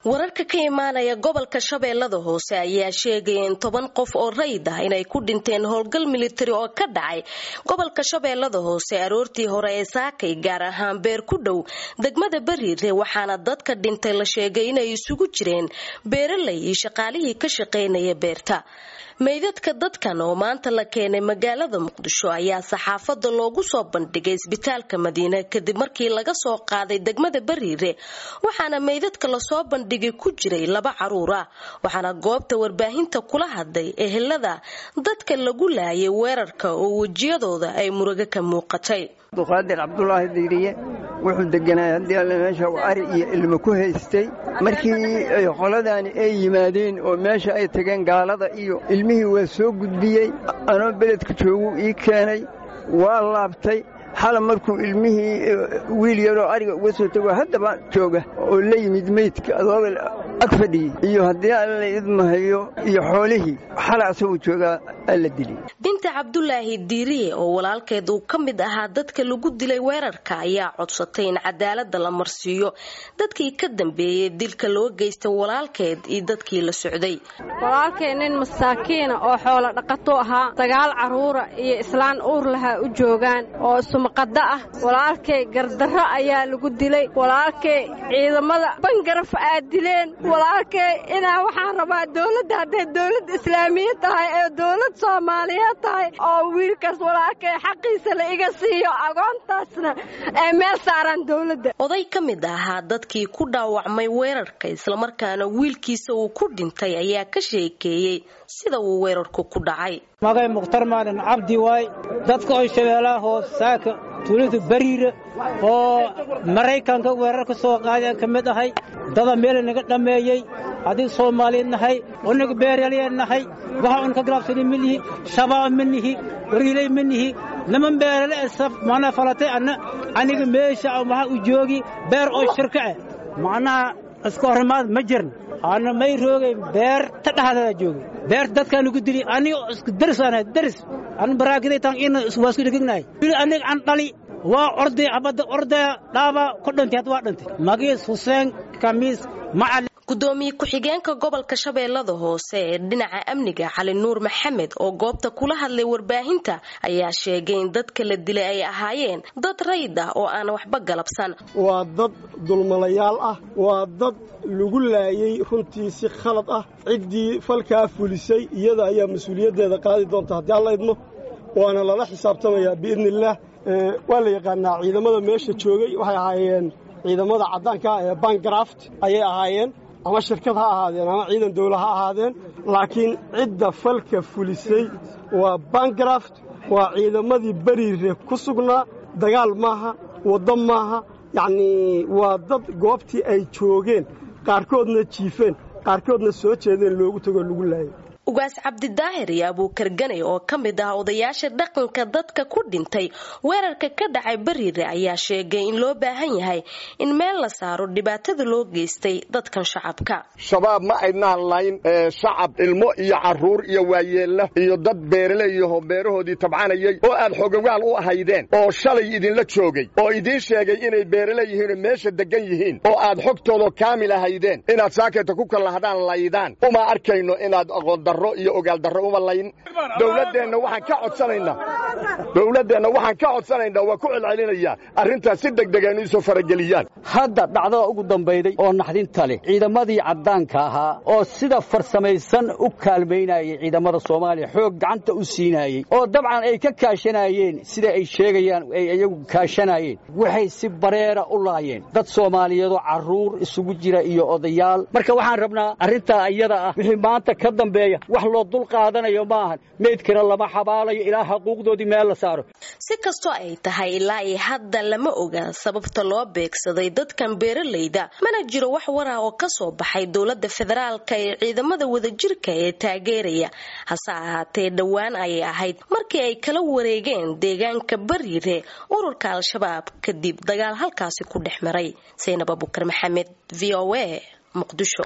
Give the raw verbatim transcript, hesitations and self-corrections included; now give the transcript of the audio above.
wararka ka imaanaya gobolka Shabeellada Hoose ayaa sheegay in toban qof oo rayid ah inay ku dhinteen howlgal military oo ka dhacay gobolka Shabeellada Hoose aroortii hore ee saakay gaar ahaan beer ku dhow degmada Bariire waxaana dadka dhintay la sheegay inay isugu jireen beeraley iyo shaqaalihii ka shaqeynaya beerta meydadka dadkan oo maanta la keenay magaalada Muqdisho ayaa saxaafada loogu soo bandhigay isbitaalka Madiina kadib markii laga soo qaaday degmada Bariire waxaana meydadka la soo bandhigay ku jiray laba caruur ah waxaana goobta warbaahinta kula hadlay ehelada dadka lagu laayay weerarka oo wajiyadooda ay muruga ka muuqatay Qaadir Abdullaahi Diiriye wuxuu deganaa hadii alla meesha uu ari iyo ilmo ku haystay markii ay qoladani ay yimaadeen oo meesha ay tageen gaalada iyo ilmihii waa soo gudbiyay anoo beledka joogu ii keenay waa laabtay xal markuu ilmihii wiil yar oo ariga uga soo tago hadaba jooga oo la yimid meydka adoo ag fadhiyay iyo hadii alla idmahayo iyo xoolihii xalaas uu jooga alla dilay binta Abdullaahi Diiriye oo walaalkeed uu kamid ahaa dadka lagu dilay weerarka ayaa codsatay in cadaalad la marsiiyo dadkii ka dambeeyay dilka loo geystay walaalkeed iyo dadkii la socday walaalkeenin masaakiin oo xoolo dhaqato ahaa dagaal caruur iyo islaan uur laha u joogan oo sumqada ah walaalkay gardarro ayaa lagu dilay walaalkay ciidamada bangaraf aad dileen walaalkay ina waxaan rabaa dawladda haday dawlad islaamiyad tahay ee dawlad Soomaaliyeed tahay oo wiilkaas walaalkay xaqiisa la iga siiyo agoontaasna ee meel saaran dawladda oday kamid ahaa dadkii ku dhaawacmay weerarka isla markaana wiilkiisa uu ku dhintay ayaa ka sheekeeyay sida uu weerarku ku dhacay magay Mukhtar Maadan Cabdi waay dadka oo Shabeellaha Hoose saaka tuulada Bariire oo Mareykanka weerarka soo qaaday kamid ahay dada meel naga dhameeyay hadii Soomaaliyeed nahay oo naga beeraley nahay waxa uu ka galabsaday milihi shabaab milihi wariilay milihi lama beeraley saf maana falatay ana aniga meesha waxa uu joogi beer oo shirka ah maana iska hormaad ma jirn ana may roogay beer ta dhaxda joogi beer dadka lagu dilay aniga isku darsana dars an baraagiday tan in wasku dhignay aniga an dhali waa orday abada orday dhaaba ku dhintay waa dhintay Magiis Hussein Kamis Macal gudoomiye ku-xigeenka gobolka Shabeellada Hoose ee dhinaca amniga Cali Nuur Maxamed oo goobta kula hadlay warbaahinta ayaa sheegay in dadka la dilay ay ahaayeen dad rayid ah oo aan waxba galabsan waa dad dulmalayaal ah waa dad lagu laayay runtii si khalad ah cidii falka fulisay iyada ayaa mas'uuliyadeeda qaadi doonta hadii alla idmo waana lala xisaabtamayaa biidnillah waa la yaqaanaa ciidamada meesha joogay waxay ahaayeen ciidamada cadaanka ee Bangraft ayay ahaayeen ama shirkad ha ahaadeen ama ciidan dawlad ha ahaadeen laakiin cidda falka fulisay waa Bangraft waa ciidamadii Bariire ku sugnaa dagaal maaha wada maaha yaani waa dad goobtii ay joogeen qaarkoodna jiifeen qaarkoodna soo jeedeen loogu tago lagu laayay ugaas Cabdi Daahir iyo Abuukar Ganay oo kamid ah odayaasha dhaqanka dadka ku dhintay weerarka ka dhacay Bariire ayaa sheegay in loo baahan yahay in meel la saaro dhibaatada loo geystay dadkan shacabka shabaab ma aynaan layn shacab ilmo iyo caruur iyo waayeela iyo dad beeraley iyo beerahoodii tabcanayay oo aad xogagal u ahaydeen oo shalay idin la joogay oo idin sheegay inay beeraley yihiin meesha degan yihiin oo aad xogtooda kaamil ahaydeen inaad saakata ku kala hadaan laydaan uma arkayno inaad aqoon iyo ogaal darro uma layn dawladdeena waxaan ka codsanaynaa dawladdeena waxaan ka codsanaynaa waa ku celcelinaya arrintaas si degdeg ah inay soo farageliyaan hadda dhacdada ugu dambayday oo naxdinta leh ciidamadii cadaanka ahaa oo sida farsamaysan u kaalmeynayay ciidamada Soomaaliya xoog gacanta u siinayay oo dabcan ay ka kaashanayeen sida ay sheegayaan ay iyagu kaashanayeen waxay si bareera u laayeen dad Soomaaliyeed oo caruur isugu jira iyo odayaal marka waxaan rabnaa arrinta iyada ah wixii maanta ka dambeeya wax loo dul qaadanayo maahan meedkana lama xabaalayo ilaa xuquuqdoodii meel la saaro si kasto ay tahay ilaa ay hadda lama oga sababta loo beegsaday dadkan beeraleyda mana jiro wax war ah oo ka soo baxay dawladda federaalka ee ciidamada wadajirka ee taageeraya hase ahaatee dhawaan ay ahayd markii ay kala wareegeen deegaanka Bariire ururka Al-Shabaab kadib dagaal halkaasi ku dhexmaray Saynab Abuukar Maxamed V O A Muqdisho.